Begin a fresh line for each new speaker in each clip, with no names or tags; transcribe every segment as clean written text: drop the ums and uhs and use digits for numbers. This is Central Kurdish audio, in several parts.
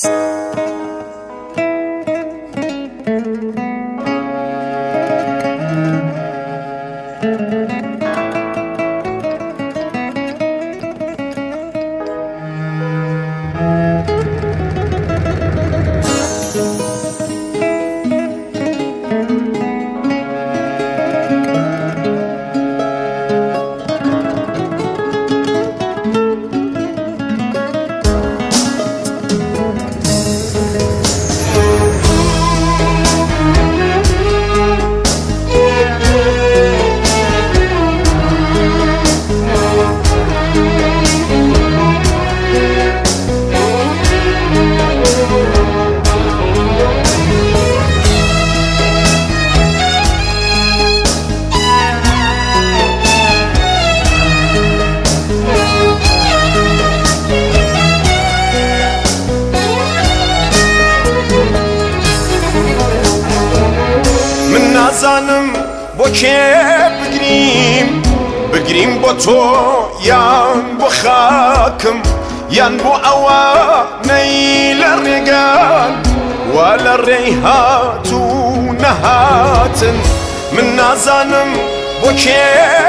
نازانم بۆ کێ بگریم بۆ تۆ یان بۆ خاکم یان بۆ ئەوانەی لە ڕێگان وا لە ڕێی هاتوو نەهاتن. من نازانم بۆ کێ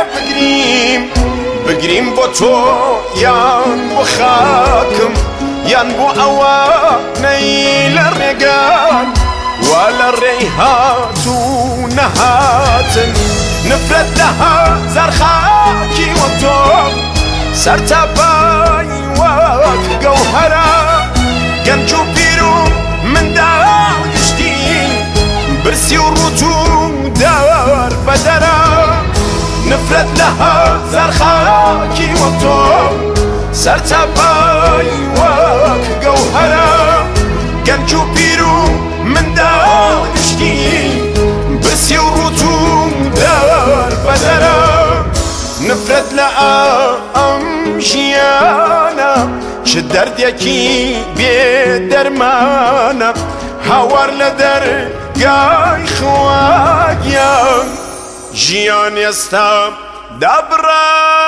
بگریم بۆ تۆ یان بۆ خاکم یان بۆ ئەوانەی لە ڕێگان وا لە ڕێی هاتوو نەهاتن. نفرەت لە هەزار خاکی وەک تۆ سەرتاپای وەک گەوهەرە گەنج و پیر و منداڵ گشتین برسی و ڕووت و دەوەر بەدەرە. نفرەت لە هەزار خاکی وەک تۆ سەرتاپای وەک گەوهەرە گەنج و پیر و منداڵ گشتین برسی و ڕووت و دەوەر بەدەرە. نفرەت لە ئەم ژیانە چ دەردێکی بێ دەرمانە هاوار لە دەرگای خواگیان ژیان ئێستا دابڕانە.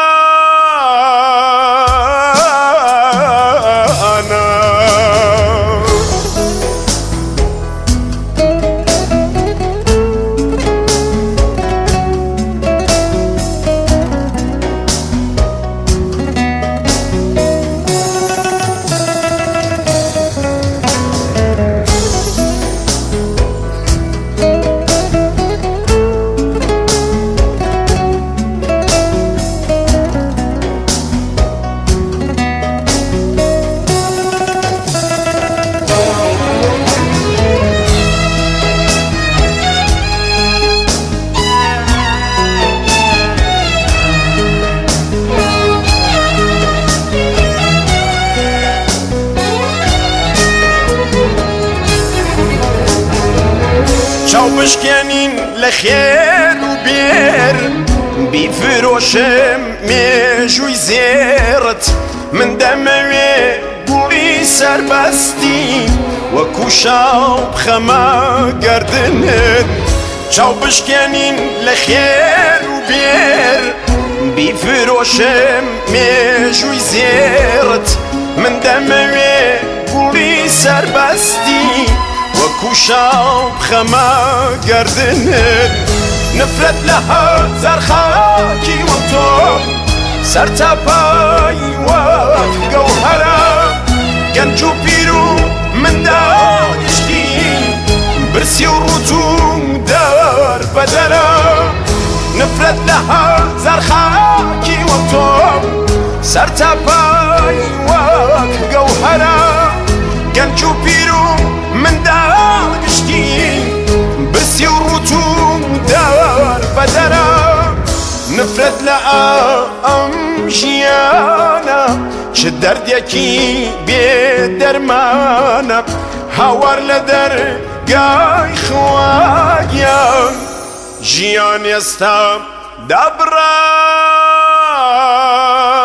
چاو بشکێنین لە خێر و بێر بیفرۆشم مێژووی زێڕت من دەمەوێ گوڵی سەربەستی وەکو شاو بخەمە گەردنت. چاو بشکێنین لە خێر و بێر بیفرۆشم مێژووی زێڕت من دەمەوێ گوڵی سەربەستی وەکو شاو بخەمە گەردنت. نفرەت لە هەزار خاکی وەک تۆ سەرتاپای وەک گەوهەرە گەنج و پیر و منداڵ گشتین برسی و ڕووت و دەوەر بەدەرە. نفرەت لە هەزار خاکی وەک تۆ سەرتاپای وەک گەوهەرە گەنج و پیر و منداڵ گشتین برسی و ڕووت و دەوەر بەدەرە. نفرەت لە ئەم ژیانە چ دەردێکی بێ دەرمانە هاوار لە دەرگای خواگیان ژیان ئێستا دابڕانە.